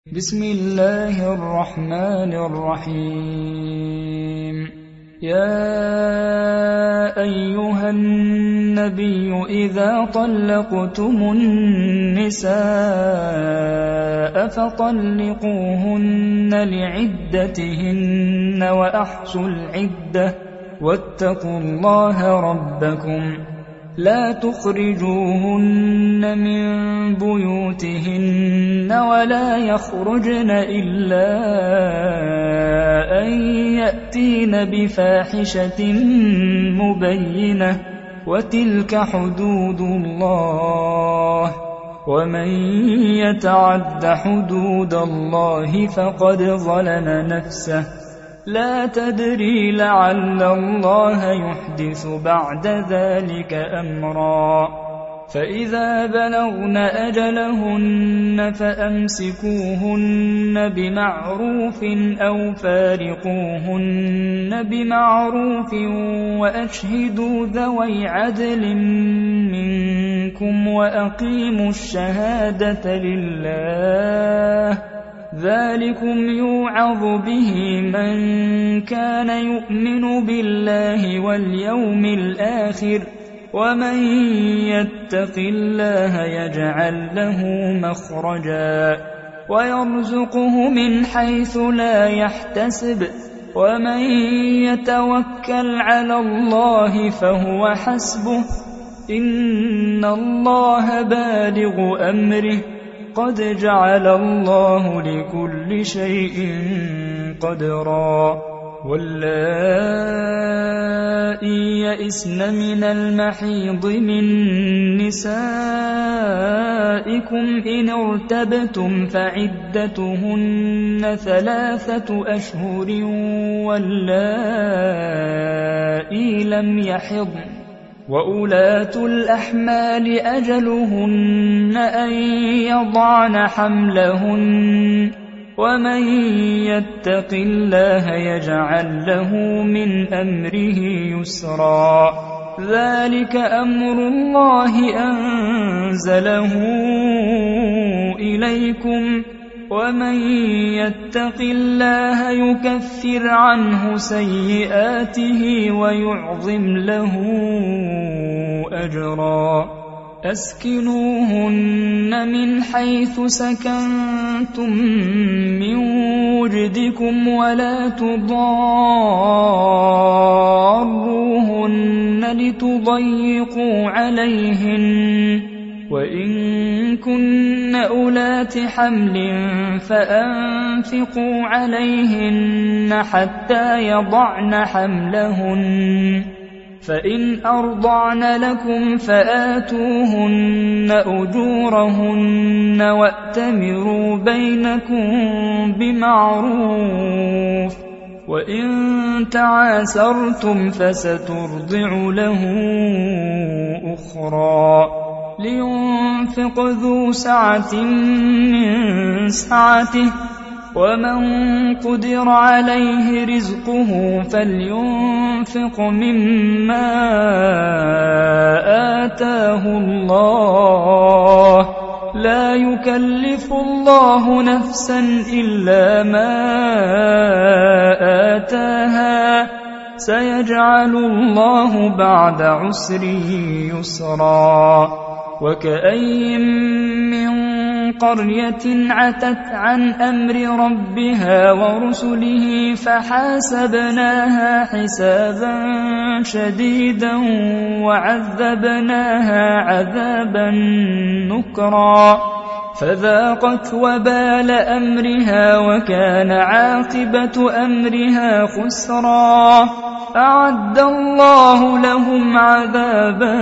بسم الله الرحمن الرحيم. يا أيها النبي إذا طلقتم النساء فطلقوهن لعدتهن وأحصوا العدة واتقوا الله ربكم لا تخرجوهن من بيوتهن ولا يخرجن إلا أن يأتين بفاحشة مبينة وتلك حدود الله ومن يتعد حدود الله فقد ظلم نفسه لا تدري لعل الله يحدث بعد ذلك أمرا. فإذا بلغن أجلهن فأمسكوهن بمعروف أو فارقوهن بمعروف وأشهدوا ذوي عدل منكم وأقيموا الشهادة لله ذلكم يوعظ به من كان يؤمن بالله واليوم الآخر ومن يتق الله يجعل له مخرجا ويرزقه من حيث لا يحتسب ومن يتوكل على الله فهو حسبه إن الله بالغ أمره قد جعل الله لكل شيء قدرا. واللائي يئسن من المحيض من نسائكم إن ارتبتم فعدتهن 3 أشهر واللائي لم يحضن وأولاة الأحمال أجلهن أن يضعن حملهن ومن يتق الله يجعل له من أمره يسرا ذلك أمر الله أنزله إليكم ومن يتق الله يكفر عنه سيئاته ويعظم له أجرا. أسكنوهن من حيث سكنتم من وجدكم ولا تضاروهن لتضيقوا عليهن وإن كن أولات حمل فأنفقوا عليهن حتى يضعن حملهن فإن أرضعن لكم فآتوهن أجورهن وأتمروا بينكم بمعروف وإن تعاسرتم فسترضع له أخرى لينفق ذو سعة من سعته ومن قدر عليه رزقه فلينفق مما آتاه الله لا يكلف الله نفسا إلا ما آتاها سيجعل الله بعد عسر يسرا. وكأي من قرية عتت عن أمر ربها ورسله فحاسبناها حسابا شديدا وعذبناها عذابا نكرا فذاقت وبال أمرها وكان عاقبة أمرها خسرا. أعد الله لهم عذابا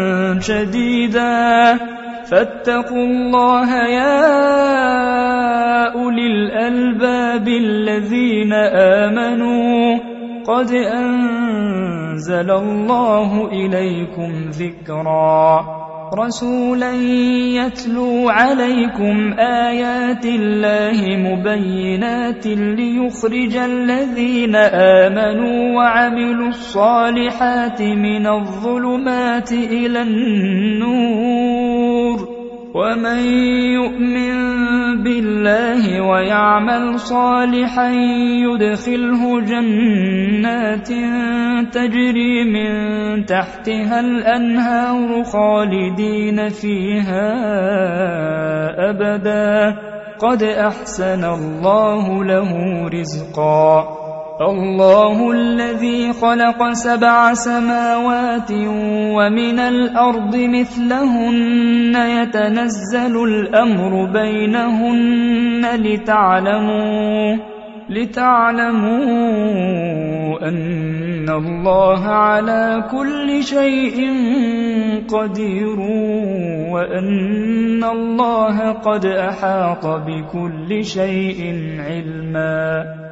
شديدا فاتقوا الله يا أولي الألباب الذين آمنوا قد أنزل الله إليكم ذكرا رسولا يتلو عليكم آيات الله مبينات ليخرج الذين آمنوا وعملوا الصالحات من الظلمات إلى النور ومن يؤمن بالله ويعمل صالحا يدخله جنات تجري من تحتها الأنهار خالدين فيها أبدا قد أحسن الله له رزقا الله الذي خلق 7 سماوات ومن الأرض مثلهن يتنزل الأمر بينهن لتعلموا أن الله على كل شيء قدير وأن الله قد أحاط بكل شيء علما